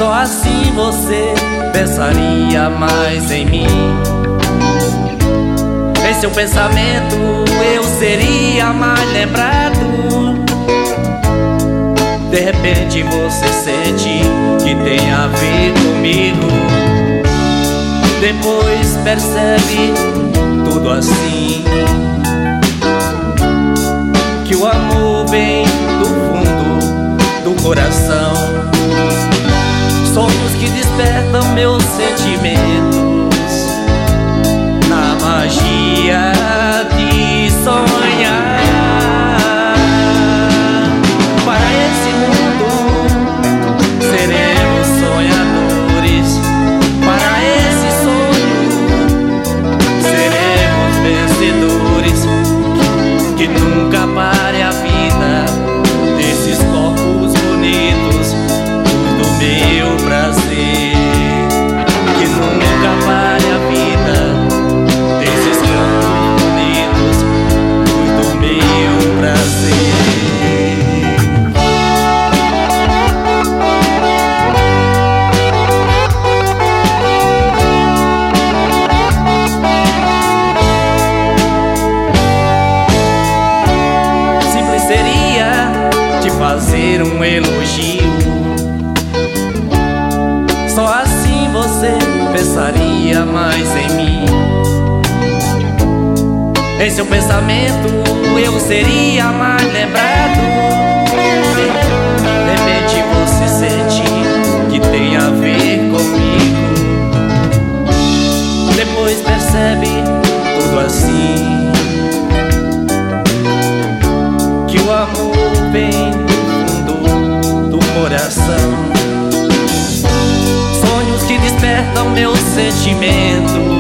Só assim você pensaria mais em mim. Em seu pensamento eu seria mais lembrado. De repente você sente que tem a ver comigo. Depois percebe tudo assim, que o amor vem do fundo do coração. Sonhos que despertam meus sentimentos, na magia de sonhar. Para esse mundo seremos sonhadores. Para esse sonho seremos vencedores. Que nunca pare a vida desses corpos bonitos, do meu prazer. Que nunca pare a vida desses corpos bonitos, do meu prazer. Simples seria te fazer um elogio. Só assim você pensaria mais em mim. Em seu pensamento eu seria mais lembrado. De repente você sente que tem a ver comigo. Depois percebe tudo assim, que o amor vem do fundo do coração. Que despertam meus sentimentos,